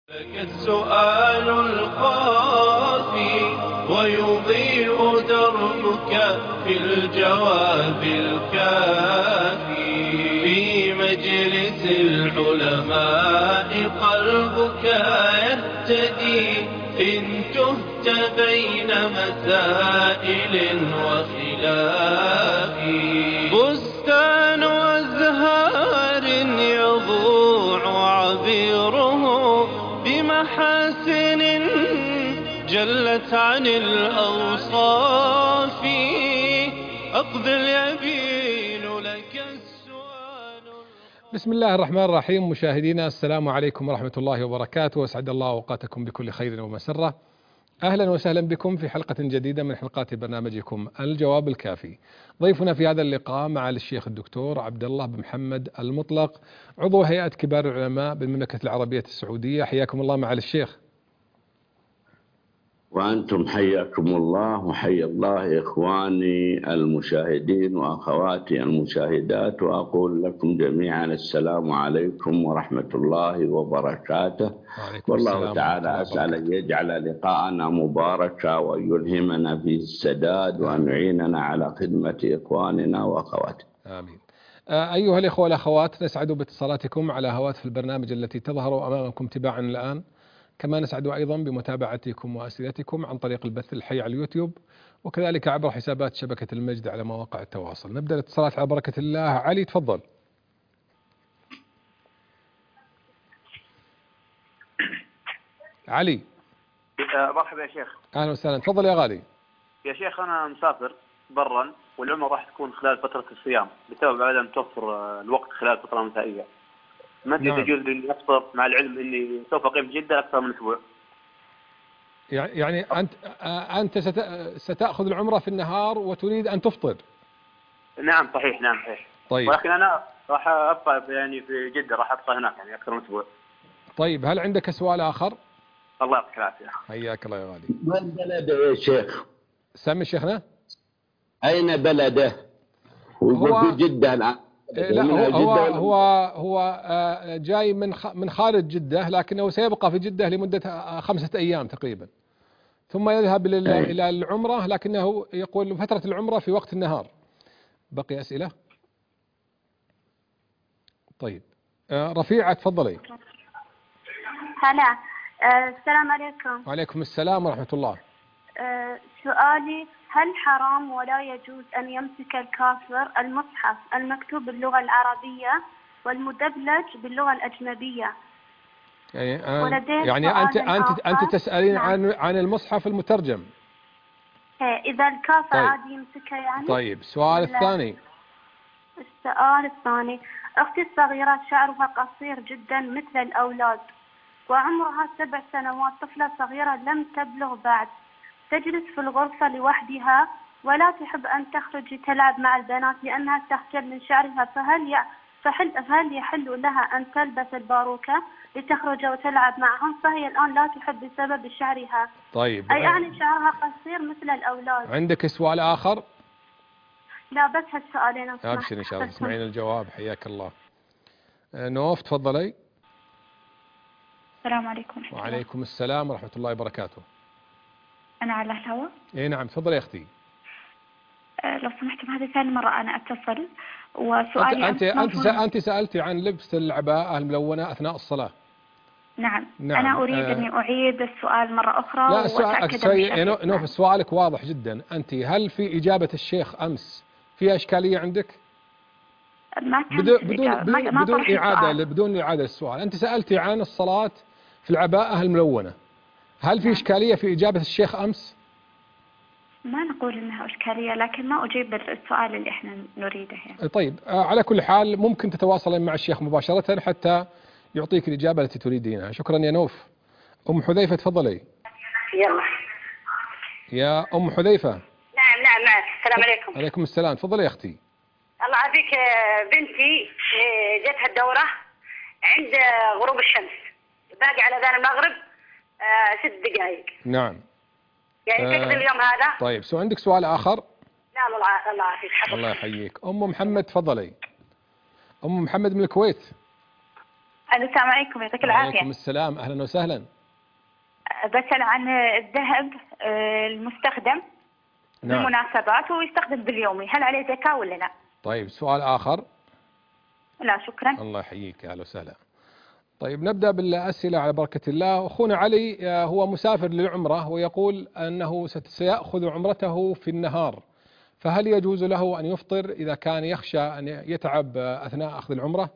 لك السؤال الخافي ويضيء دربك في الجواب الكافي. في مجلس العلماء قلبك يهتدي إن تهت بين مسائل وخلاف. بستان أزهار يضوع عبيره بمحاسن جلت عن الأوصاف. أقبل يبين لك السؤال. بسم الله الرحمن الرحيم. مشاهدينا السلام عليكم ورحمة الله وبركاته، واسعد الله أوقاتكم بكل خير ومسرة. أهلا وسهلا بكم في حلقة جديدة من حلقات برنامجكم الجواب الكافي. ضيفنا في هذا اللقاء معالي الشيخ الدكتور عبد الله بن محمد المطلق، عضو هيئة كبار العلماء بالمملكة العربية السعودية. حياكم الله معالي الشيخ. وأنتم حياكم الله وحيا الله إخواني المشاهدين وأخواتي المشاهدات، وأقول لكم جميعا السلام عليكم ورحمة الله وبركاته. والله تعالى أسأل أن يجعل لقاءنا مباركا وأن يلهمنا فيه السداد وأن يعيننا على خدمة إخواننا وأخواتنا. آمين. أيها الإخوة والأخوات، نسعد باتصالاتكم على هواتف البرنامج التي تظهر أمامكم تباعا الآن، كما نسعد أيضا بمتابعتكم وأسئلتكم عن طريق البث الحي على اليوتيوب، وكذلك عبر حسابات شبكة المجد على مواقع التواصل. نبدأ الاتصالات على بركة الله. علي تفضل. علي. مرحبا يا شيخ. أهلا وسهلا، تفضل يا غالي. يا شيخ أنا مسافر برا والعمرة راح تكون خلال فترة الصيام بسبب عدم توفر الوقت خلال الفترة المسائية. ما أدري إذا يجوز لي أفطر، مع العلم إني سوف أقيم في جدة أكثر من أسبوع. يعني أنت ستأخذ العمرة في النهار وتريد أن تفطر؟ نعم صحيح، نعم صحيح. طيب. ولكن أنا راح أبقى يعني في جدة، راح أبقى هناك يعني أكثر من أسبوع. طيب، هل عندك سؤال آخر؟ الله يعطيك العافية. حياك الله يا غالي. وين بلده يا شيخ؟ سمي شيخنا. أين بلده؟ هو في جدة الآن. لا، هو جاي من خارج جدة، لكنه سيبقى في جدة لمدة 5 أيام تقريبا، ثم يذهب إلى العمرة، لكنه يقول فترة العمرة في وقت النهار. بقي أسئلة؟ طيب، رفيعة تفضلي. هلا. السلام عليكم. وعليكم السلام ورحمة الله. سؤالي: هل حرام ولا يجوز أن يمسك الكافر المصحف المكتوب باللغة العربية والمدبلج باللغة الأجنبية؟ يعني أنت تسألين عن المصحف المترجم. إذا الكافر طيب. عادي يمسكه يعني. طيب، السؤال الثاني. السؤال الثاني: أختي الصغيرة شعرها قصير جدا مثل الأولاد، وعمرها 7 سنوات، طفلة صغيرة لم تبلغ بعد، تجلس في الغرفة لوحدها ولا تحب أن تخرج تلعب مع البنات لأنها تخجل من شعرها، فهل يحل لها أن تلبس الباروكة لتخرج وتلعب معهم؟ فهي الآن لا تحب بسبب شعرها. طيب، أي يعني شعرها قصير مثل الأولاد. عندك سؤال آخر؟ لا، بس هالسؤالين. أبشر إن شاء الله تسمعين الجواب. حياك الله. نوف تفضلي. السلام عليكم. وعليكم السلام ورحمة الله وبركاته. أنا على الهواء. إيه نعم، تفضلي يا أختي. لو سمحتم، هذه ثاني مرة أنا أتصل، وسؤالي أنت سألتي عن لبس العباءة الملونة أثناء الصلاة. نعم. أنا أريد أني أعيد السؤال مرة أخرى. لا، نوف، سؤالك واضح جدا. أنت هل في إجابة الشيخ أمس فيها إشكالية عندك؟ ما كان بدون إعادة السؤال. أنت سألتي عن الصلاة في العباءة الملونة، هل في إشكالية في إجابة الشيخ أمس؟ ما نقول إنها إشكالية، لكن ما أجيب السؤال اللي إحنا نريده يعني. طيب، على كل حال ممكن تتواصلين مع الشيخ مباشرة حتى يعطيك الإجابة التي تريدينها. شكرا يا نوف. أم حذيفة تفضلي. يلا يا أم حذيفة. نعم السلام عليكم. عليكم السلام، تفضلي يا أختي. الله يعافيك. بنتي جتها الدورة عند غروب الشمس، باقي على أذان المغرب 6 دقائق. نعم. يعني تقضي اليوم هذا. طيب، عندك سؤال آخر؟ لا، الله يعافيك حضرتك. الله يحييك. أم محمد تفضلي. أم محمد من الكويت. السلام عليكم، يعطيك وعليكم العافية. السلام، أهلا وسهلا. بسأل عن الذهب المستخدم نعم. بالمناسبات ويستخدم باليومي، هل عليه زكاة ولا لا؟ طيب سؤال آخر. لا شكرا. الله يحييك، أهلا وسهلا. طيب نبدأ بالأسئلة على بركة الله. أخونا علي هو مسافر للعمرة ويقول أنه سيأخذ عمرته في النهار، فهل يجوز له أن يفطر إذا كان يخشى أن يتعب أثناء أخذ العمرة؟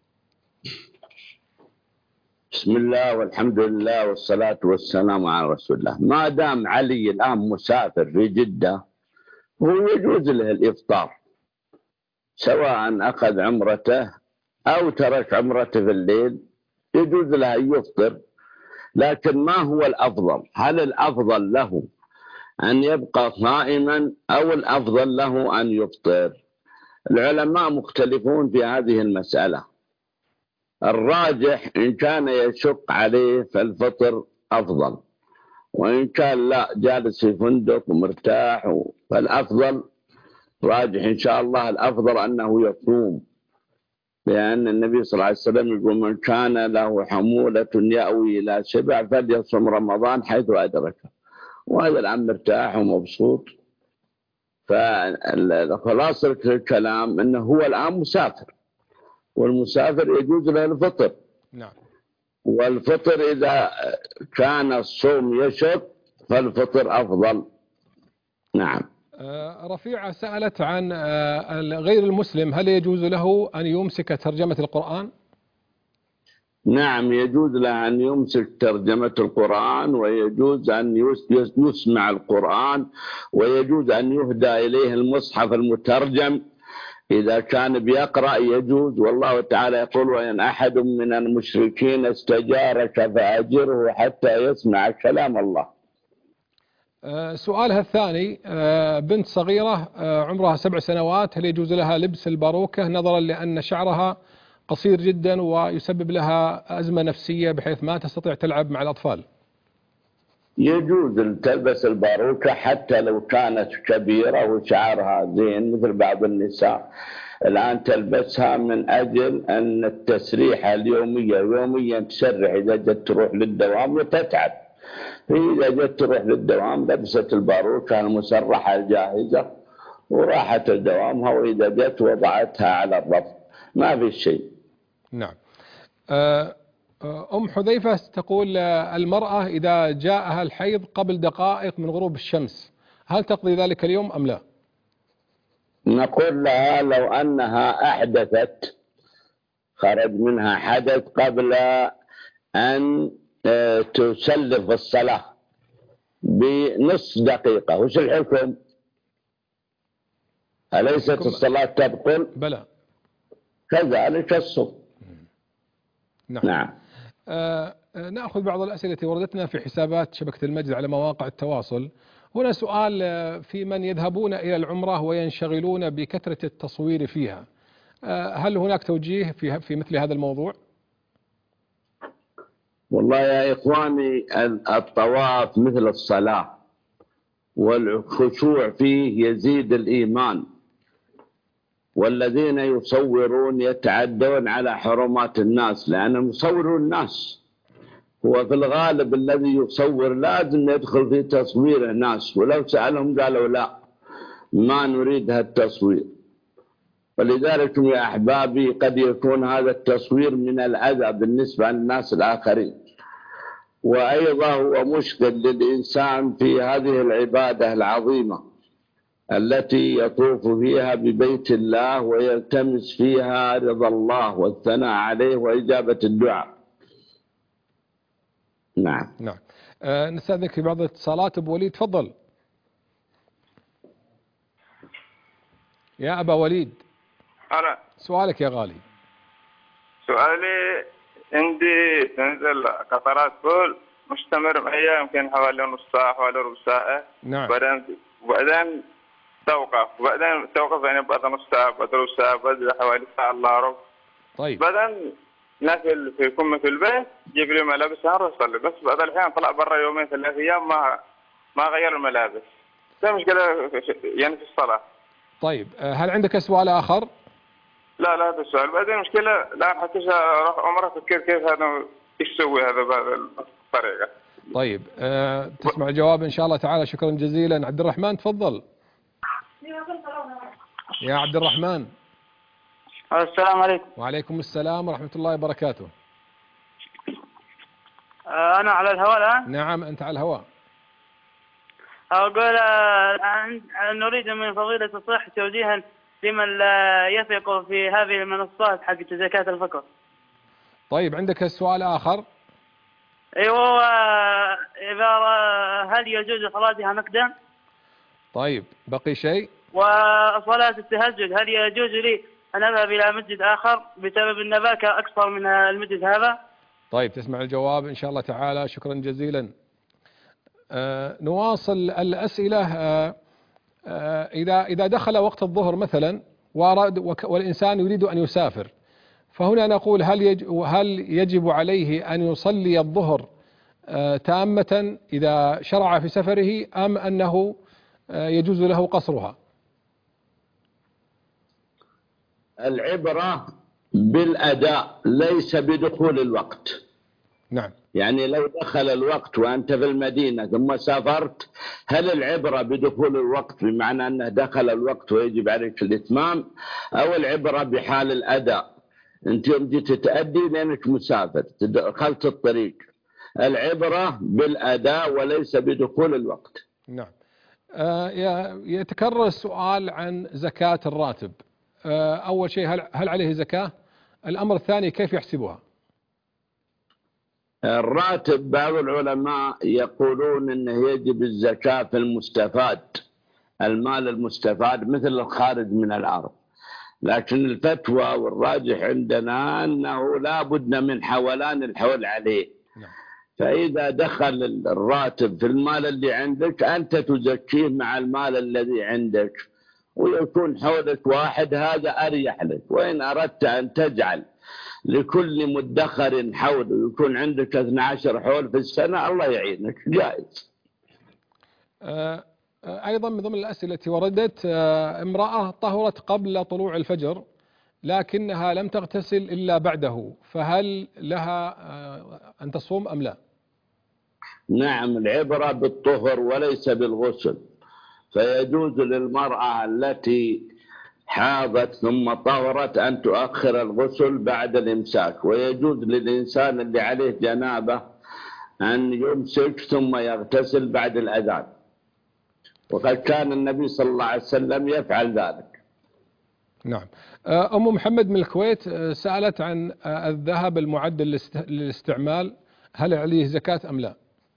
بسم الله والحمد لله والصلاة والسلام على رسول الله. ما دام علي الآن مسافر في جدة هو يجوز له الإفطار، سواء أخذ عمرته أو ترك عمرته في الليل يجوز له أن يفطر. لكن ما هو الأفضل؟ هل الأفضل له أن يبقى صائما أو الأفضل له أن يفطر؟ العلماء مختلفون في هذه المسألة. الراجح إن كان يشق عليه فالفطر أفضل، وإن كان لا جالس في فندق ومرتاح فالأفضل راجح إن شاء الله الأفضل أنه يصوم، لأن النبي صلى الله عليه وسلم يقول من كان له حمولة يأوي إلى شبع فليصوم رمضان حيث أدركه، وهذا الآن مرتاح ومبسوط. فخلاصة الكلام أنه هو الآن مسافر، والمسافر يجوز له الفطر. نعم. والفطر إذا كان الصوم يشق فالفطر أفضل. نعم. رفيعة سألت عن غير المسلم، هل يجوز له أن يمسك ترجمة القرآن؟ نعم يجوز له أن يمسك ترجمة القرآن، ويجوز أن يسمع القرآن، ويجوز أن يهدى إليه المصحف المترجم إذا كان بيقرأ يجوز. والله تعالى يقول وإن أحد من المشركين استجارك فأجره حتى يسمع كلام الله. سؤالها الثاني، بنت صغيرة عمرها 7 سنوات، هل يجوز لها لبس الباروكة نظرا لأن شعرها قصير جدا ويسبب لها أزمة نفسية بحيث ما تستطيع تلعب مع الأطفال؟ يجوز تلبس الباروكة حتى لو كانت كبيرة وشعرها زين مثل بعض النساء الآن تلبسها من أجل أن التسريحة اليومية يوميا تسرح إذا جت تروح للدوام وتتعب. إذا جت تروح للدوام لبست الباروكة المسرحة الجاهزة وراحت لدوامها، وإذا جت وضعتها على الرف ما في شيء. نعم. أم حذيفة تقول المرأة إذا جاءها الحيض قبل دقائق من غروب الشمس هل تقضي ذلك اليوم أم لا؟ نقول لها لو أنها أحدثت خرج منها حدث قبل أن تسلف الصلاة بنصف دقيقة وش الحكم؟ أليست الصلاة تبطل؟ بلى. كذلك الصوم. نعم. نأخذ بعض الأسئلة التي وردتنا في حسابات شبكة المجد على مواقع التواصل. هنا سؤال في من يذهبون إلى العمرة وينشغلون بكثرة التصوير فيها، هل هناك توجيه في مثل هذا الموضوع؟ والله يا إخواني الطواف مثل الصلاة، والخشوع فيه يزيد الإيمان، والذين يصورون يتعدون على حرمات الناس لأنهم يصورون الناس. هو في الغالب الذي يصور لازم يدخل في تصوير الناس، ولو سألهم قالوا لا ما نريد هالتصوير. ولذلك يا أحبابي قد يكون هذا التصوير من الأذى بالنسبة للناس الآخرين، وأيضا هو مشكل للإنسان في هذه العبادة العظيمة التي يطوف فيها ببيت الله ويلتمس فيها رضا الله والثناء عليه وإجابة الدعاء. نعم. نعم. نستأذنك في بعض الاتصالات. أبو وليد تفضل. يا أبا وليد. أنا سؤالك يا غالي. سؤالي عندي تنزل قطرات بول مستمر معي يمكن حوالي نص ساعة حوالي ربع ساعة. نعم. وبعدين توقف يعني بعد نص ساعة بعد ربع ساعة بعد حوالي ساعة إلا ربع. طيب. بعدين نازل في البيت جيب لي ملابس أصلي، بس بعد الحين طلع برا يومين 3 أيام ما غير الملابس. ده مشكلة يعني في الصلاة. طيب هل عندك سؤال آخر؟ لا هذا السؤال. بعدين المشكلة الآن حتى عمرها تفكير كيف هذا إيش يسوي هذا بهذا الطريقة. طيب تسمع الجواب إن شاء الله تعالى. شكرا جزيلا. عبد الرحمن تفضل. يا عبد الرحمن. السلام عليكم. وعليكم السلام ورحمة الله وبركاته. أنا على الهواء الآن؟ نعم أنت على الهواء. أقول نريد من فضيلة الصح توجيها لمن لا يثق في هذه المنصات حق زكاة الفطر. طيب عندك سؤال آخر؟ أيوة. هل يجوز صلاتها مقدام؟ طيب بقي شيء؟ وصلاة التهجد هل يجوز لي أن أذهب إلى مسجد آخر بسبب النباكة أكثر من المسجد هذا؟ طيب تسمع الجواب إن شاء الله تعالى. شكرا جزيلا. نواصل الأسئلة. إذا دخل وقت الظهر مثلا والإنسان يريد أن يسافر، فهنا نقول هل يجب عليه أن يصلي الظهر تامة إذا شرع في سفره، أم أنه يجوز له قصرها؟ العبرة بالأداء ليس بدخول الوقت. نعم. يعني لو دخل الوقت وأنت في المدينة ثم سافرت، هل العبرة بدخول الوقت بمعنى أنه دخل الوقت ويجب عليك الإتمام، أو العبرة بحال الأداء؟ أنت يوم جيت تأدي لأنك مسافر دخلت الطريق، العبرة بالأداء وليس بدخول الوقت. نعم. يتكرر السؤال عن زكاة الراتب. أول شيء هل عليه زكاة؟ الأمر الثاني كيف يحسبها؟ الراتب بعض العلماء يقولون أنه يجب الزكاة في المستفاد، المال المستفاد مثل الخارج من الأرض، لكن الفتوى والراجح عندنا أنه لا بد من حولان الحول عليه. فإذا دخل الراتب في المال اللي عندك أنت تزكيه مع المال الذي عندك، ويكون حولك واحد، هذا أريح لك. وإن أردت أن تجعل لكل مدخر حول ويكون عندك 12 حول في السنة، الله يعينك، جائز. أيضا من ضمن الأسئلة التي وردت، امرأة طهرت قبل طلوع الفجر لكنها لم تغتسل إلا بعده، فهل لها أن تصوم أم لا؟ نعم، العبرة بالطهر وليس بالغسل. فيجوز للمرأة التي حاضت ثم طهرت أن تؤخر الغسل بعد الإمساك، ويجوز للإنسان اللي عليه جنابة أن يمسك ثم يغتسل بعد الأذان، وقد كان النبي صلى الله عليه وسلم يفعل ذلك. نعم. أم محمد من الكويت سألت عن الذهب المعد للاستعمال، هل عليه زكاة أم لا؟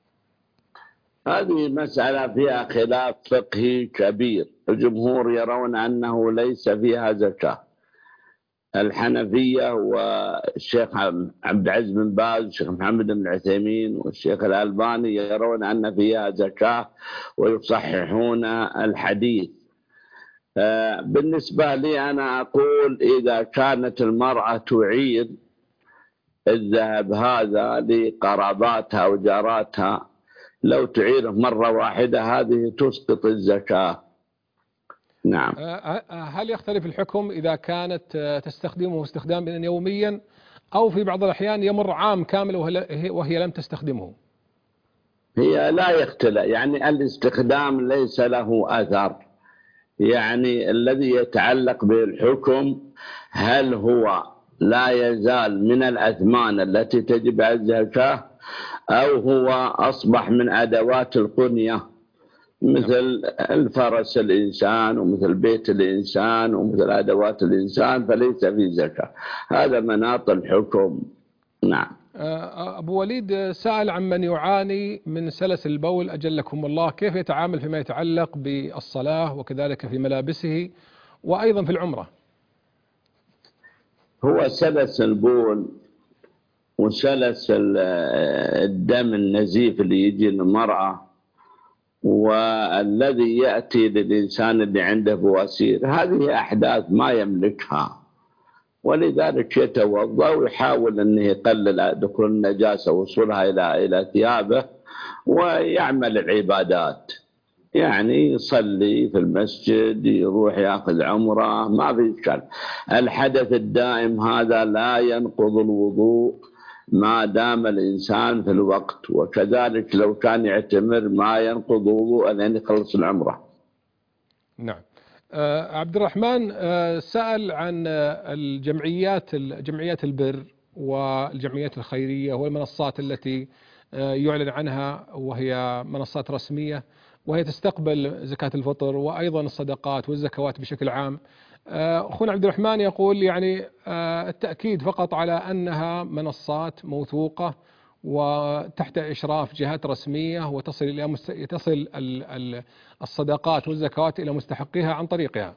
هذه مسألة فيها خلاف فقهي كبير. الجمهور يرون أنه ليس فيها زكاة. الحنفية والشيخ عبد العزيز بن باز والشيخ محمد بن العثيمين والشيخ الألباني يرون أن فيها زكاة ويصححون الحديث. بالنسبة لي أنا أقول إذا كانت المرأة تعيد الذهب هذا لقراباتها وجاراتها، لو تعيره مرة واحدة هذه تسقط الزكاة. نعم. هل يختلف الحكم إذا كانت تستخدمه استخداما يوميا، أو في بعض الأحيان يمر عام كامل وهي لم تستخدمه؟ هي لا يختلف، يعني الاستخدام ليس له أثر. يعني الذي يتعلق بالحكم هل هو لا يزال من الأثمان التي تجب على الزكاة، أو هو أصبح من أدوات القنية مثل الفرس الإنسان ومثل بيت الإنسان ومثل أدوات الإنسان، فليس في زكاة. هذا مناط الحكم. نعم. أبو وليد سأل عن من يعاني من سلس البول أجلكم الله، كيف يتعامل فيما يتعلق بالصلاة وكذلك في ملابسه وأيضا في العمرة؟ هو سلس البول وسلس الدم النزيف اللي يجي للمرأة والذي يأتي للإنسان اللي عنده بواسير، هذه أحداث ما يملكها، ولذلك يتوضأ ويحاول أنه يقلل دخول النجاسة ووصولها إلى ثيابه ويعمل العبادات. يعني يصلي في المسجد، يروح ياخذ عمره، ما في إشكال. الحدث الدائم هذا لا ينقض الوضوء ما دام الإنسان في الوقت، وكذلك لو كان يعتمر ما ينقض وضوء لأن يخلص العمرة. نعم. عبد الرحمن سأل عن جمعيات البر والجمعيات الخيرية والمنصات التي يعلن عنها، وهي منصات رسمية وهي تستقبل زكاة الفطر وأيضا الصدقات والزكوات بشكل عام. أخونا عبد الرحمن يقول يعني التأكيد فقط على أنها منصات موثوقة وتحت إشراف جهات رسمية، تصل الصدقات والزكوات إلى مستحقيها عن طريقها.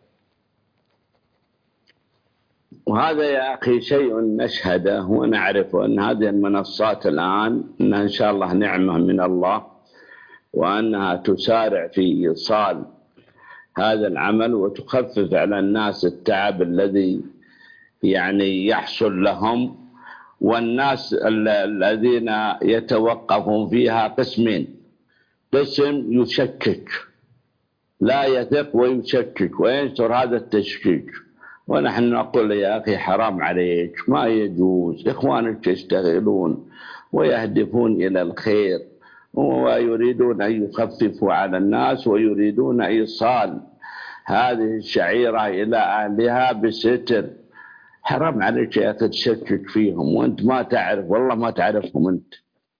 وهذا يا أخي شيء نشهده ونعرف أن هذه المنصات الآن إنها إن شاء الله نعمة من الله، وأنها تسارع في إيصال هذا العمل وتخفف على الناس التعب الذي يعني يحصل لهم. والناس الذين يتوقفون فيها قسمين: قسم يشكك، لا يثق ويشكك وينشر هذا التشكيك، ونحن نقول يا أخي حرام عليك، ما يجوز. إخوانك يشتغلون ويهدفون إلى الخير ويريدون أن يخففوا على الناس ويريدون إيصال هذه الشعيرة إلى أهلها بستر. حرام عليك يا أخي تشكك فيهم وأنت ما تعرف، والله ما تعرفهم أنت.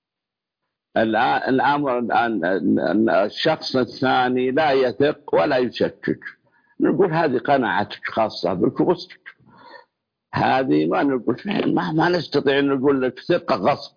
الأمر الآن الشخص الثاني لا يثق ولا يشكك، نقول هذه قناعتك خاصة بك وسطك، هذه ما نقول ما نستطيع نقول لك ثقة غصب،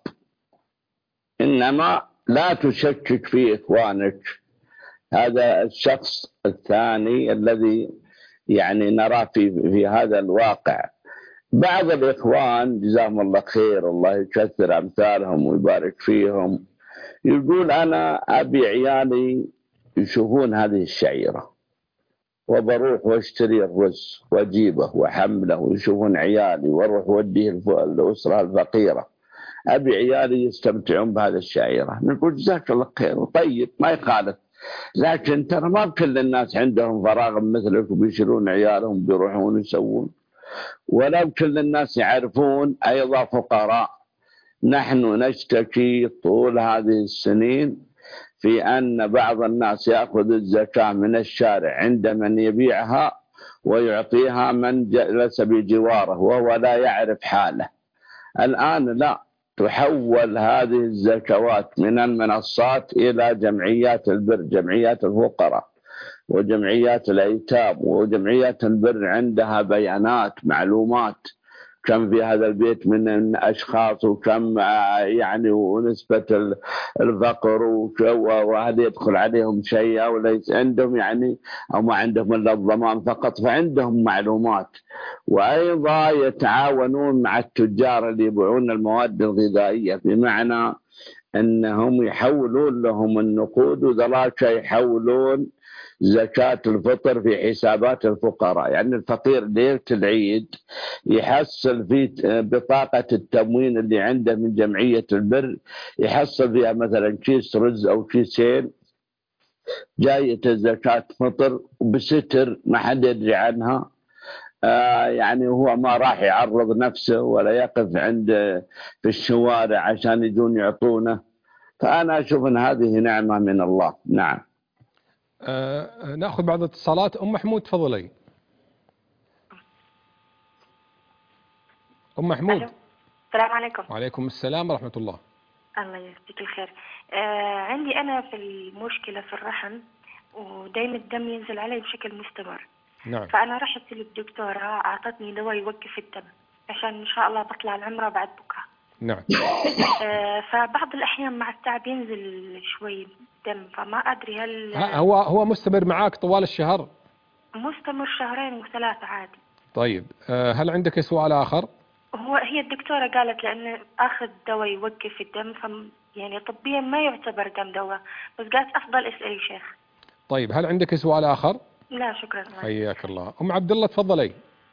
إنما لا تشكك في إخوانك. هذا الشخص الثاني الذي يعني نرى في هذا الواقع بعض الإخوان جزاهم الله خير، الله يكثر أمثالهم ويبارك فيهم، يقول أنا أبي عيالي يشوفون هذه الشعيرة وبروح واشتري الرز واجيبه وحمله ويشوفون عيالي واروح وديه الأسرة الفقيرة، أبي عيالي يستمتعون بهذه الشعيرة. نقول جزاك الله خير طيب ما يخالف، لكن ترى ما كل الناس عندهم فراغ مثلك وبيشيلون عيالهم بيروحون يسوون، ولو كل الناس يعرفون أيضا فقراء. نحن نشتكي طول هذه السنين في أن بعض الناس يأخذ الزكاة من الشارع عند من يبيعها ويعطيها من جلس بجواره وهو لا يعرف حاله. الآن لا، تحول هذه الزكوات من المنصات إلى جمعيات البر، جمعيات الفقراء وجمعيات الأيتام وجمعيات البر، عندها بيانات معلومات كم في هذا البيت من أشخاص وكم يعني ونسبة الفقر وهل يدخل عليهم شيء أو ليس عندهم يعني أو ما عندهم إلا الضمان فقط، فعندهم معلومات. وأيضا يتعاونون مع التجار اللي يبيعون المواد الغذائية، بمعنى أنهم يحولون لهم النقود وذلك يحولون زكاة الفطر في حسابات الفقراء. يعني الفقير ليلة العيد يحصل في بطاقة التموين اللي عنده من جمعية البر، يحصل فيها مثلا كيس رز أو كيسين جاية زكاة فطر بستر ما حد يدري عنها. يعني هو ما راح يعرض نفسه ولا يقف عند في الشوارع عشان يجون يعطونه. فأنا أشوف أن هذه نعمة من الله. نعم. نأخذ بعض الاتصالات. أم محمود تفضلي. أم محمود. السلام عليكم. وعليكم السلام ورحمة الله. الله يجزيك الخير. عندي أنا في المشكلة في الرحم ودايما الدم ينزل علي بشكل مستمر. نعم. فأنا رحت للدكتورة أعطتني دواء يوقف الدم عشان إن شاء الله بطلع العمرة بعد بكرة. نعم. فبعض الأحيان مع التعب ينزل شوي دم، فما أدري هل هو مستمر معاك طوال الشهر؟ مستمر 2 و3 عادي. طيب هل عندك سؤال آخر؟ هي الدكتورة قالت لأن أخذ دواء يوقف الدم يعني طبيا ما يعتبر دم دواء، بس قالت أفضل اسألي شيخ. طيب هل عندك سؤال آخر؟ لا شكرا. حياك الله. أم عبد الله تفضلي.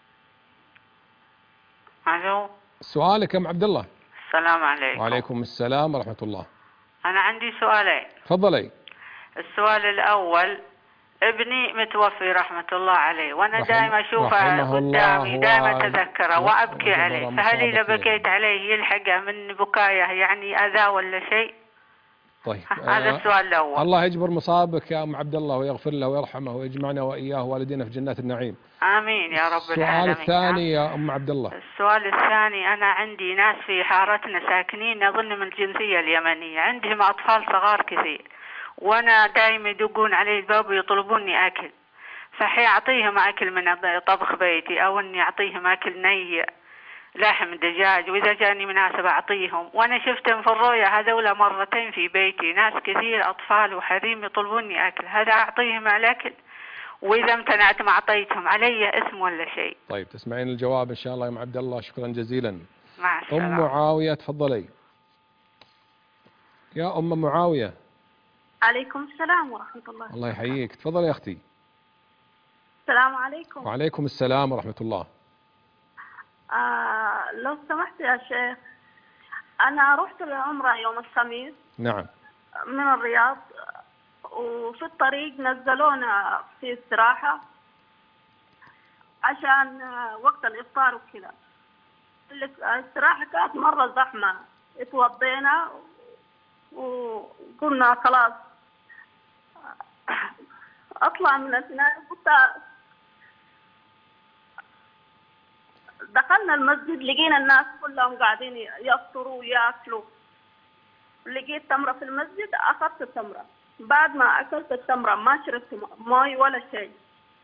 الو. سؤالك أم عبد الله. السلام عليكم. وعليكم السلام ورحمة الله. أنا عندي سؤالين. تفضلي. السؤال الأول، ابني متوفي رحمة الله عليه، وأنا دائما أشوفه قدامي، دائما أتذكره وأبكي عليه، فهل إذا بكيت عليه يلحقه من بكايه يعني أذى ولا شيء؟ طيب هذا السؤال الأول. الله يجبر مصابك يا أم عبد الله ويغفر له ويرحمه ويجمعنا وإياه والدينا في جنات النعيم. آمين يا رب العالمين. السؤال الثاني يا أم عبد الله. السؤال الثاني، أنا عندي ناس في حارتنا ساكنين أظن من الجنسية اليمنية، عندهم أطفال صغار كثير، وأنا دائما يدقون علي الباب ويطلبوني أكل، فحي أعطيهم أكل من طبخ بيتي، أو إني أعطيهم أكل ني لحم دجاج، وإذا جاني مناسبة أعطيهم. وأنا شفتهم في الرؤيا هذولا مرتين في بيتي، ناس كثير أطفال وحريم يطلبوني أكل، هذا أعطيهم الأكل؟ وإذا امتنعت ما أعطيتهم علي اسم ولا شيء؟ طيب تسمعين الجواب إن شاء الله يا أم عبد الله. شكرا جزيلا. مع السلامة. أم معاوية تفضلي. يا أم معاوية. عليكم السلام ورحمة الله. الله يحييك، تفضلي يا أختي. السلام عليكم. وعليكم السلام ورحمة الله. لو سمحت يا شيخ، أنا رحت العمرة يوم الخميس. نعم. من الرياض، وفي الطريق نزلونا في استراحة عشان وقت الإفطار وكذا. الاستراحة كانت مرة زحمة، اتوضينا وقلنا خلاص أطلع من السنان. دخلنا المسجد لقينا الناس كلهم قاعدين يفطروا وياكلوا. لقيت تمرة في المسجد، أخذت التمرة. بعد ما أكلت التمرة ما شربت ماء ولا شيء.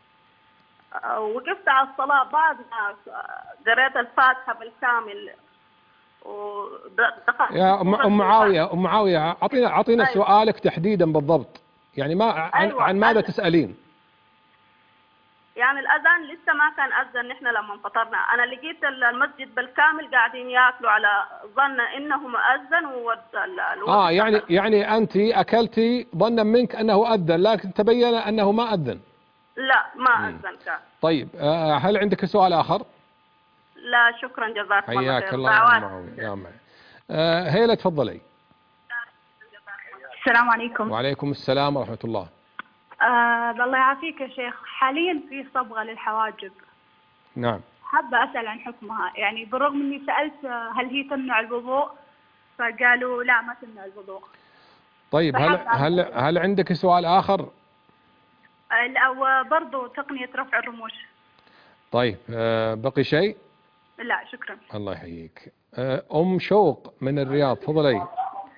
وقفت على الصلاة بعد ما قريت الفاتحة بالكامل ودخلت. يا أم معاوية أعطينا أيوة. سؤالك تحديدا بالضبط، يعني ما أيوة. عن ماذا تسألين؟ يعني الأذان لسه ما كان أذن، نحن لما فطرنا أنا لقيت المسجد بالكامل قاعدين ياكلوا على ظن إنه مؤذن يعني أنت أكلتي ظنا منك أنه أذن، لكن تبين أنه ما أذن. لا ما أذن كان. طيب هل عندك سؤال آخر؟ لا شكرا، جزاك الله خير. حياك الله يا معاوية. يا معي. هيلة تفضلي. السلام عليكم. وعليكم السلام ورحمة الله. الله يعافيك يا شيخ، حاليا في صبغة للحواجب. نعم. حابة أسأل عن حكمها، يعني بالرغم إني سألت هل هي تمنع الوضوء، فقالوا لا ما تمنع الوضوء. طيب هل عندك سؤال آخر؟ أو برضو تقنية رفع الرموش. طيب بقي شيء؟ لا شكرا. الله يحييك. أم شوق من الرياض تفضلي.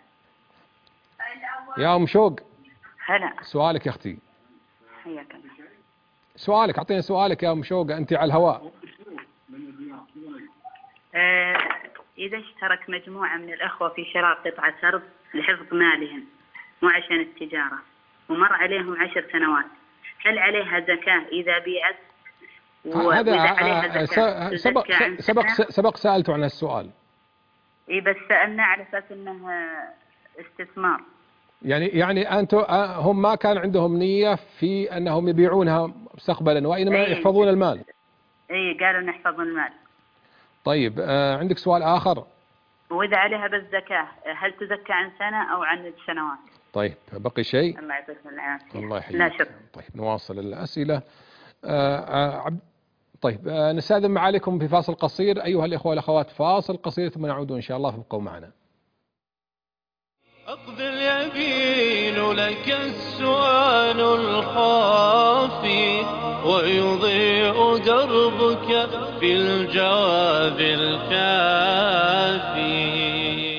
يا أم شوق. هلا. سؤالك يا أختي. حياك الله. سؤالك، أعطيني سؤالك يا أم شوق، أنت على الهواء. إذا اشترك مجموعة من الأخوة في شراء قطعة أرض لحفظ مالهم مو عشان التجارة، ومر عليهم 10 سنوات، هل عليها زكاة إذا بيعت؟ هذا سبق سألت عن السؤال. إيه بس سألنا على أساس أنه استثمار. يعني أنتم هم ما كان عندهم نية في أنهم يبيعونها مستقبلا، وإنما يحفظون المال. قالوا نحفظ المال. طيب عندك سؤال آخر؟ وإذا عليها بالزكاة هل تزكى عن سنة أو عن سنوات؟ طيب بقي شيء؟ الله يعطيك العافية. الله يحييك. لا شكرا. طيب نواصل الأسئلة. طيب نستأذن معاليكم في فاصل قصير أيها الإخوة والأخوات، فاصل قصير ثم نعود إن شاء الله، فابقوا معنا. أقضي اليمين لك السؤال الخافي، ويضيء دربك بالجواب الكافي.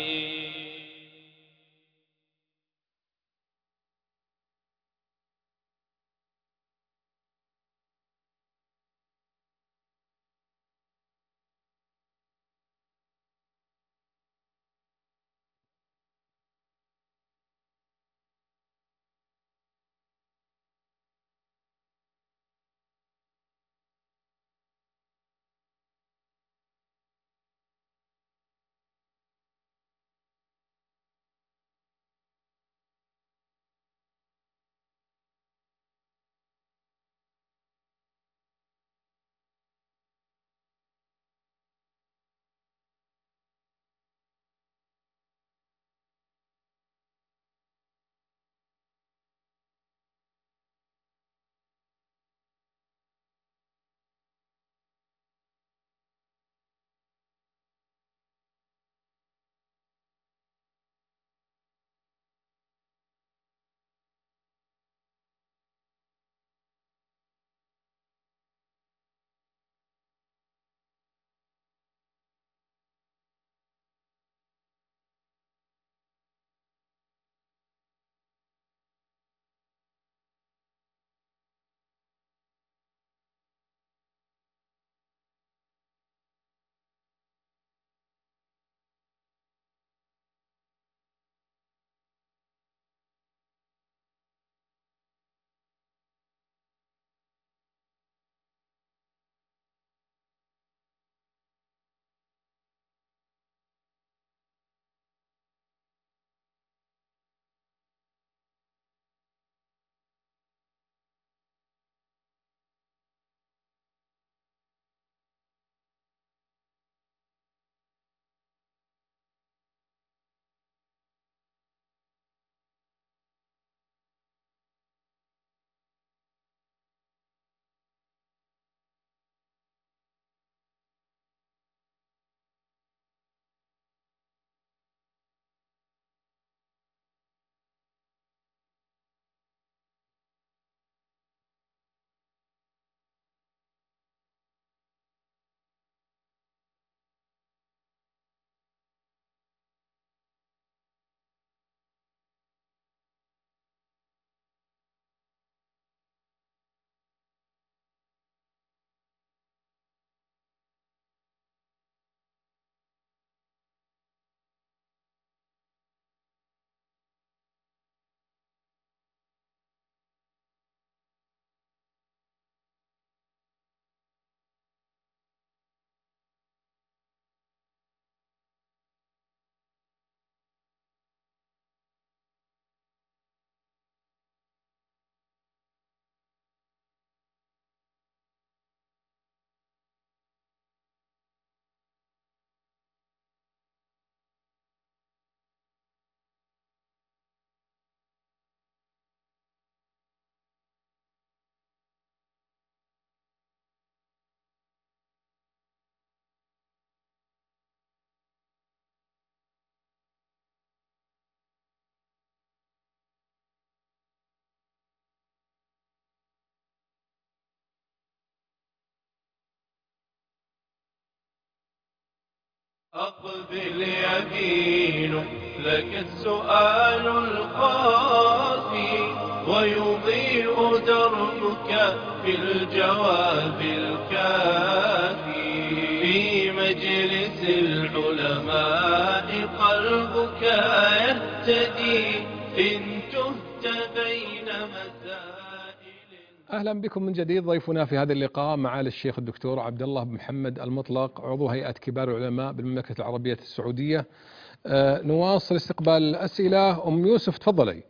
أقبل يمين لك السؤال الخافي ويضيء دربك بالجواب الكافي في مجلس العلماء قلبك يهتدي إن تهت بين مسائل. أهلا بكم من جديد. ضيفنا في هذا اللقاء معالي الشيخ الدكتور عبد الله بن محمد المطلق، عضو هيئة كبار العلماء بالمملكة العربية السعودية. نواصل استقبال الأسئلة. أم يوسف تفضلي.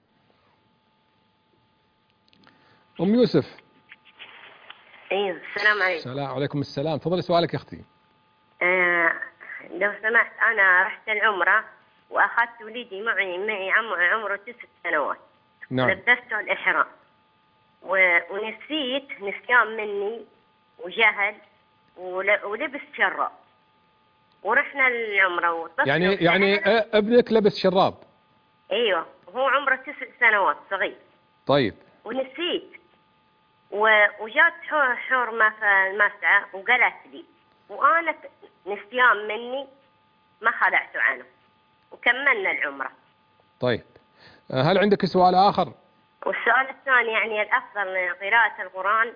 أم يوسف. ايوه السلام عليكم. السلام عليكم. السلام. تفضلي سؤالك يا أختي. لو سمحت، أنا رحت العمرة وأخذت وليدي معي عمره 9 سنوات. نعم. لبسته الإحرام ونسيت نسيان مني وجهل ولبس شراب ورحنا العمرة وطفل. يعني ابنك لبس شراب؟ ايوه، هو عمره 9 سنوات صغير. طيب. ونسيت وجات حرمة في المسعى وقالت لي، وأنا نسيان مني ما خلعت عنه وكملنا العمرة. طيب، هل عندك سؤال آخر؟ والسؤال الثاني، يعني الأفضل قراءة القرآن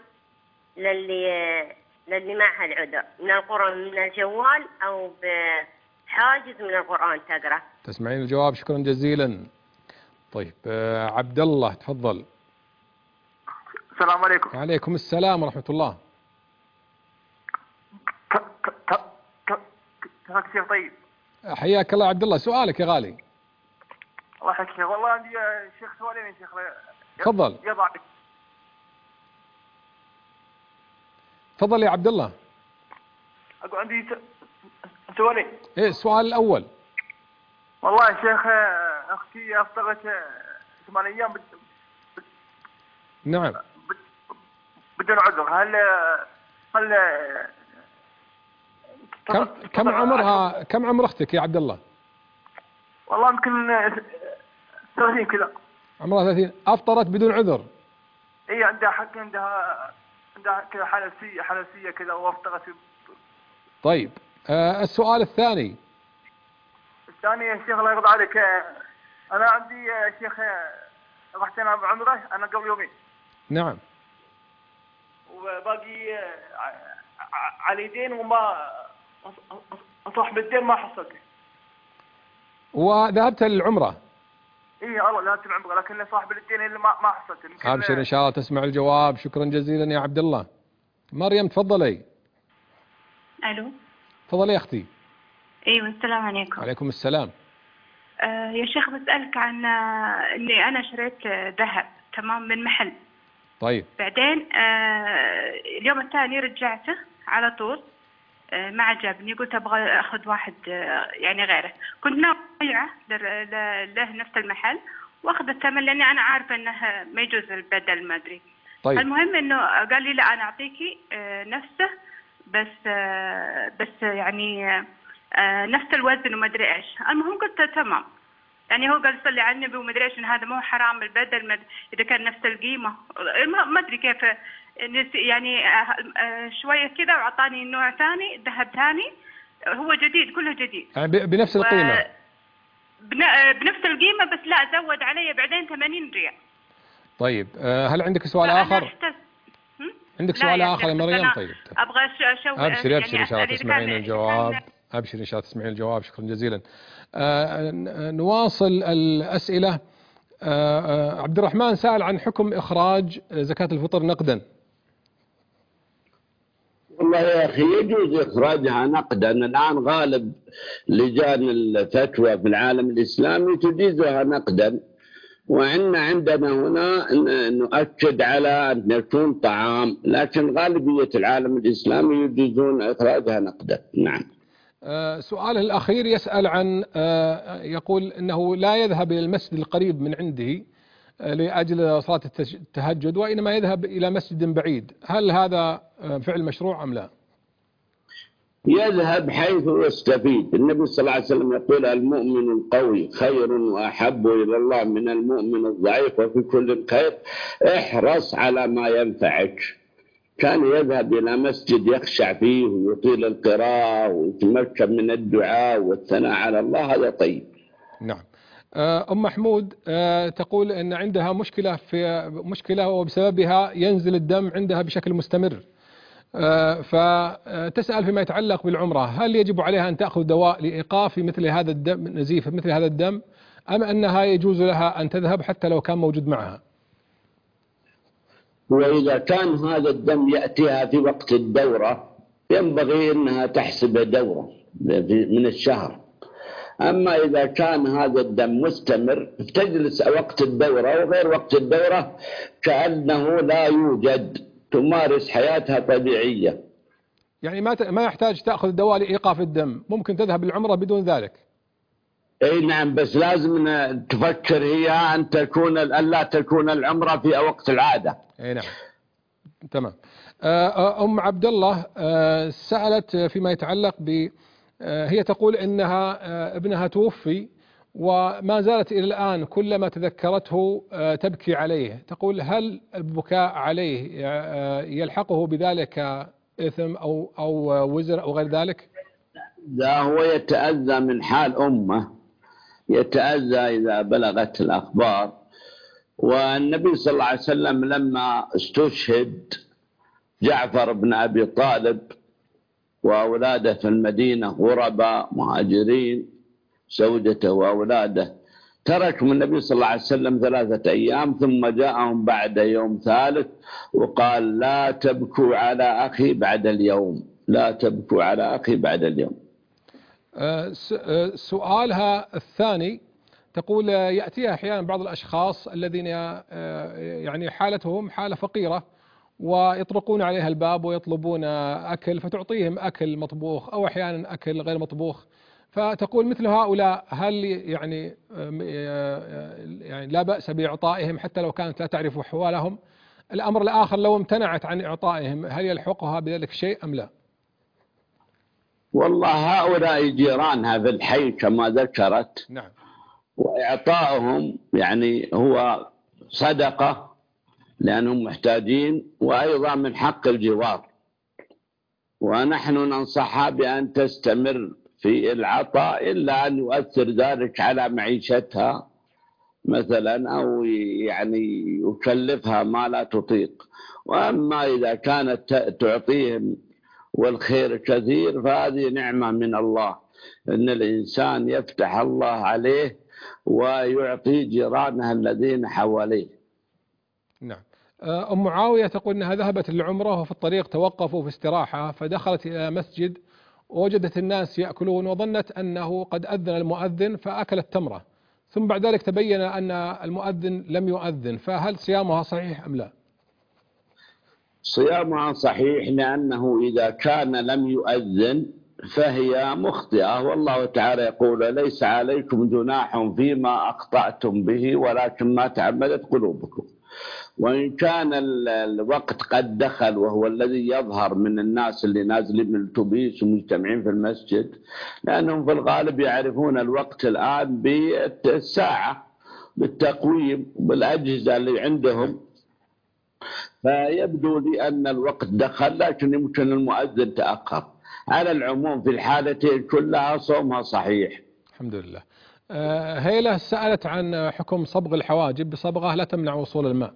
للي معها العذر من القرآن من الجوال أو بحاجز من القرآن تقرأ؟ تسمعين الجواب. شكرا جزيلا. طيب، عبد الله تفضل. السلام عليكم. وعليكم السلام ورحمة الله. كيفك شيخ؟ طيب، حياك الله عبد الله. سؤالك يا غالي. الله يحييك شيخ. والله عندي شيخ سؤالين يا شيخ. تفضل. تفضل يا عبد الله. أقول عندي سؤالين. ايه السؤال الأول؟ والله يا شيخ، أختي أفطرت 8 أيام نعم بدون عذر. هل كم عمر أختك يا عبد الله؟ والله يمكن 30 كذا. عمرها 30. أفطرت بدون عذر؟ اي، عندها كذا حالة كذا وافطرت. طيب، السؤال الثاني. الثاني يا شيخ الله يرضى عليك، انا عندي يا شيخ رحت انا بعمره انا قبل يومين. نعم. وباقي على يدين وما صاحب الدين ما حصلته. وذهبت للعمرة؟ اي والله ذهبت للعمرة، لكن صاحب الدين اللي ما حصلته. ابشر ان شاء الله تسمع الجواب. شكرا جزيلا يا عبد الله. مريم تفضلي. الو. تفضلي يا اختي. ايوه السلام عليكم. وعليكم السلام. يا شيخ بسألك عن اني انا شريت ذهب تمام من محل. طيب. بعدين اليوم الثاني رجعته على طول، ما عجبني، قلت ابغى اخذ واحد يعني غيره. كنت ناوي ابيعه له نفس المحل واخذ الثمن، لاني انا عارفه انه ما يجوز البدل ما ادري. طيب. المهم انه قال لي لا انا اعطيكي نفسه بس يعني نفس الوزن وما ادري ايش. المهم قلت تمام، يعني هو قال صلي على النبي وما ادري ايش، ان هذا مو حرام البدل اذا كان نفس القيمه. ما ادري كيف يعني شويه كذا، واعطاني نوع ثاني ذهب ثاني هو جديد كله جديد يعني بنفس القيمه. بنفس القيمه، بس لا زود علي بعدين 80 ريال. طيب، هل عندك سؤال اخر؟ عندك سؤال اخر يا مريم؟ طيب ابغى ابشري ابشري ان شاء الله تسمعين الجواب. ابشري ان شاء الله تسمعين الجواب. شكرا جزيلا. نواصل الاسئله. عبد الرحمن سأل عن حكم اخراج زكاة الفطر نقدا. والله يا أخي يجوز إخراجها نقدا. الآن غالب لجان الفتوى في العالم الإسلامي تجيزها نقدا، عندنا هنا نؤكد على أن يكون طعام، لكن غالبية العالم الإسلامي يجيزون إخراجها نقدا. نعم. سؤاله الأخير يسأل عن يقول أنه لا يذهب إلى المسجد القريب من عنده لأجل صلاة التهجد، وإنما يذهب إلى مسجد بعيد. هل هذا فعل مشروع أم لا؟ يذهب حيث يستفيد. النبي صلى الله عليه وسلم يقول المؤمن القوي خير وأحب إلى الله من المؤمن الضعيف، وفي كل خير احرص على ما ينفعك. كان يذهب إلى مسجد يخشع فيه ويطيل القراءة ويتمكن من الدعاء والثناء على الله، هذا طيب. نعم. أم محمود تقول أن عندها مشكلة وبسببها ينزل الدم عندها بشكل مستمر، فتسأل فيما يتعلق بالعمرة، هل يجب عليها أن تأخذ دواء لإيقاف مثل هذا الدم، نزيف مثل هذا الدم، أم أنها يجوز لها أن تذهب حتى لو كان موجود معها؟ وإذا كان هذا الدم يأتيها في وقت الدورة ينبغي أنها تحسب دورة من الشهر. أما إذا كان هذا الدم مستمر تجلس وقت الدورة وغير وقت الدورة كأنه لا يوجد، تمارس حياتها طبيعية. يعني ما يحتاج تأخذ دواء لإيقاف الدم، ممكن تذهب العمرة بدون ذلك. اي نعم، بس لازم تفكر هي أن لا تكون العمرة في وقت العادة. اي نعم تمام. أم عبد الله سألت فيما يتعلق ب هي تقول إنها ابنها توفي وما زالت إلى الآن كلما تذكرته تبكي عليه، تقول هل البكاء عليه يلحقه بذلك إثم أو وزر أو غير ذلك؟ لا، هو يتأذى من حال أمه، يتأذى إذا بلغت الأخبار. والنبي صلى الله عليه وسلم لما استشهد جعفر بن أبي طالب وأولاده في المدينة غرباء مهاجرين، زوجته وأولاده، تركهم النبي صلى الله عليه وسلم 3 أيام ثم جاءهم بعد يوم ثالث وقال لا تبكوا على أخي بعد اليوم، لا تبكوا على أخي بعد اليوم. سؤالها الثاني تقول يأتيها أحيانا بعض الأشخاص الذين يعني حالتهم حالة فقيرة ويطرقون عليها الباب ويطلبون أكل، فتعطيهم أكل مطبوخ أو أحيانا أكل غير مطبوخ، فتقول مثل هؤلاء هل يعني لا بأس بإعطائهم حتى لو كانت لا تعرف أحوالهم؟ الأمر الآخر لو امتنعت عن إعطائهم هل يلحقها بذلك شيء أم لا؟ والله هؤلاء جيرانها في الحي كما ذكرت. نعم. وإعطائهم يعني هو صدقة لأنهم محتاجين، وأيضا من حق الجوار، ونحن ننصحها بأن تستمر في العطاء إلا أن يؤثر ذلك على معيشتها مثلا أو يعني يكلفها ما لا تطيق. وأما إذا كانت تعطيهم والخير كثير فهذه نعمة من الله، إن الإنسان يفتح الله عليه ويعطي جيرانه الذين حواليه. نعم. أم معاوية تقول أنها ذهبت للعمرة وفي الطريق توقفوا في استراحة فدخلت إلى مسجد ووجدت الناس يأكلون وظنت أنه قد أذن المؤذن فأكلت تمرة، ثم بعد ذلك تبين أن المؤذن لم يؤذن، فهل صيامها صحيح أم لا؟ صيامها صحيح، لأنه إذا كان لم يؤذن فهي مخطئة، والله تعالى يقول ليس عليكم جناح فيما أخطأتم به ولكن ما تعمدت قلوبكم. وإن كان الوقت قد دخل وهو الذي يظهر من الناس اللي نازلين من الأتوبيس ومجتمعين في المسجد، لأنهم في الغالب يعرفون الوقت الآن بالساعة بالتقويم بالأجهزة اللي عندهم، فيبدو لي أن الوقت دخل لكن يمكن المؤذن تأخر. على العموم في الحالتين كلها صومها صحيح. الحمد لله. هيلة سألت عن حكم صبغ الحواجب بصبغة لا تمنع وصول الماء.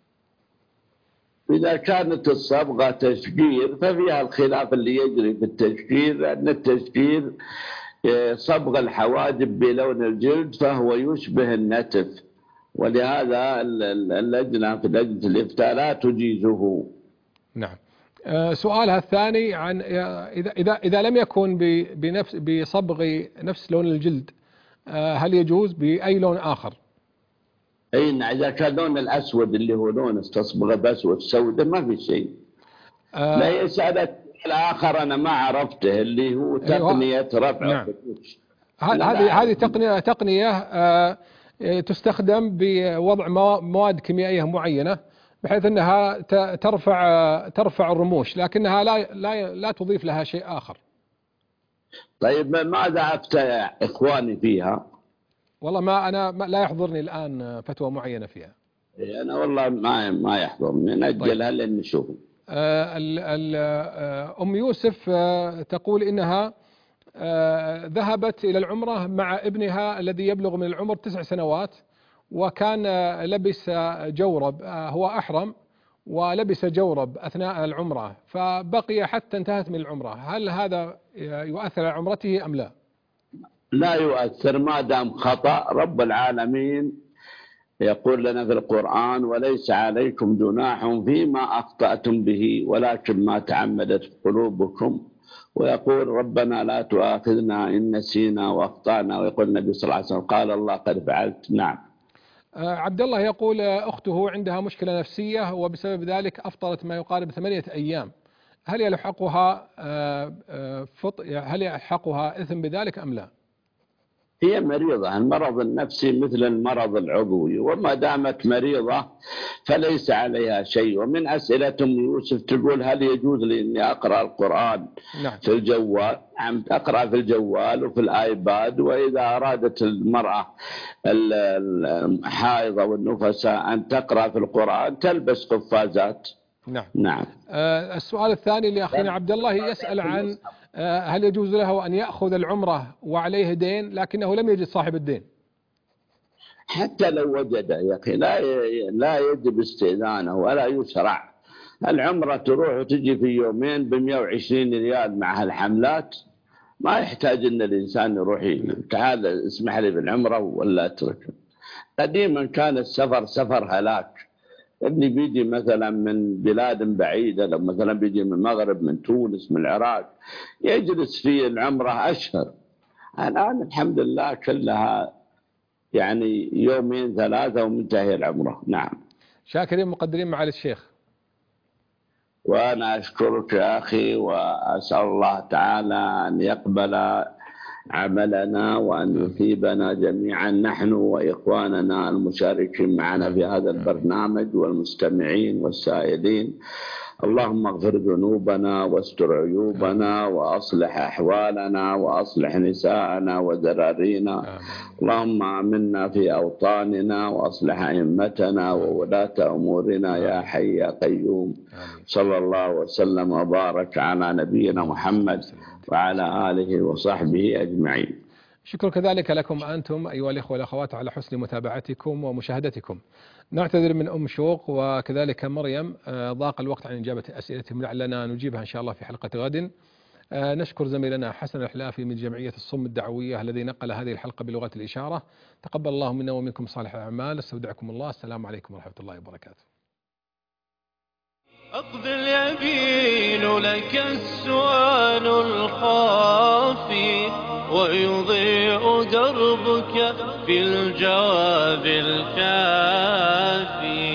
إذا كانت الصبغة تشجير ففيها الخلاف اللي يجري في التشجير، لأن التشجير صبغ الحواجب بلون الجلد فهو يشبه النتف، ولهذا اللجنة في لجنة الإفتاء لا تجيزه. نعم. سؤالها الثاني عن إذا لم يكن بصبغ نفس لون الجلد هل يجوز بأي لون آخر؟ أي نعم، إذا كان لون الأسود اللي هو لون استصبغ بأسود سوداء ما في شيء. لا يسألت الآخر أنا ما عرفته اللي هو تقنية رفع. نعم. هذه تقنية تستخدم بوضع مواد كيميائية معينة بحيث أنها ترفع الرموش، لكنها لا تضيف لها شيء آخر. طيب ماذا أفتى إخواني فيها؟ والله أنا لا يحضرني الآن فتوى معينة فيها. أنا والله ما يحضرني، نأجلها لين نشوف. أم يوسف تقول إنها ذهبت إلى العمرة مع ابنها الذي يبلغ من العمر 9 سنوات، وكان لبس جورب، هو أحرم ولبس جورب أثناء العمرة فبقي حتى انتهت من العمرة. هل هذا يؤثر على عمرته أم لا؟ لا يؤثر ما دام خطأ. رب العالمين يقول لنا في القرآن: وليس عليكم جناح فيما أخطأتم به ولكن ما تعمدت قلوبكم. ويقول: ربنا لا تؤاخذنا إن نسينا وأخطأنا. ويقول النبي صلى الله عليه وسلم: قال الله قد فعلت. نعم. عبد الله يقول أخته عندها مشكلة نفسية وبسبب ذلك أفطرت ما يقارب 8 أيام، هل يلحقها إثم بذلك أم لا؟ هي مريضة. المرض النفسي مثل المرض العضوي، وما دامت مريضة فليس عليها شيء. ومن أسئلة أم يوسف تقول: هل يجوز لي أني أقرأ القرآن في الجوال؟ نعم، أقرأ في الجوال وفي الآيباد. وإذا أرادت المرأة الحائضة والنفساء أن تقرأ في القرآن تلبس قفازات. نعم. السؤال الثاني لأخينا عبد الله يسأل عن هل يجوز له أن يأخذ العمرة وعليه دين لكنه لم يجد صاحب الدين؟ حتى لو وجد يا أخي لا يجب استئذانه ولا يشرع. العمرة تروح وتجي في يومين ب120 ريال مع هالحملات، ما يحتاج أن الإنسان يروح تعال اسمح لي بالعمرة ولا أترك. قديما كان السفر سفر هلاك. ابني بيجي مثلا من بلاد بعيدة، لو مثلا بيجي من المغرب، من تونس، من العراق، يجلس في العمرة أشهر. الآن الحمد لله كلها يعني 2-3 ومنتهي العمرة. نعم. شاكرين مقدرين معالي الشيخ. وأنا أشكرك يا أخي، وأسأل الله تعالى أن يقبل عملنا وأن يثيبنا جميعا نحن وإخواننا المشاركين معنا في هذا البرنامج والمستمعين والسائلين. اللهم اغفر ذنوبنا واستر عيوبنا وأصلح أحوالنا وأصلح نساءنا وذرارينا. اللهم آمنا في أوطاننا وأصلح أئمتنا وولاة أمورنا يا حي يا قيوم. صلى الله وسلم وبارك على نبينا محمد وعلى آله وصحبه أجمعين. شكرا كذلك لكم أنتم أيها الإخوة والأخوات على حسن متابعتكم ومشاهدتكم. نعتذر من أم شوق وكذلك مريم، ضاق الوقت عن إجابة أسئلتهم، لعلنا نجيبها إن شاء الله في حلقة غد. نشكر زميلنا حسن الحلافي من جمعية الصم الدعوية الذي نقل هذه الحلقة بلغة الإشارة. تقبل الله منا ومنكم صالح الأعمال. استودعكم الله. السلام عليكم ورحمة الله وبركاته. أقبل يبين لك السؤال الخافي ويضيء دربك بالجواب الكافي.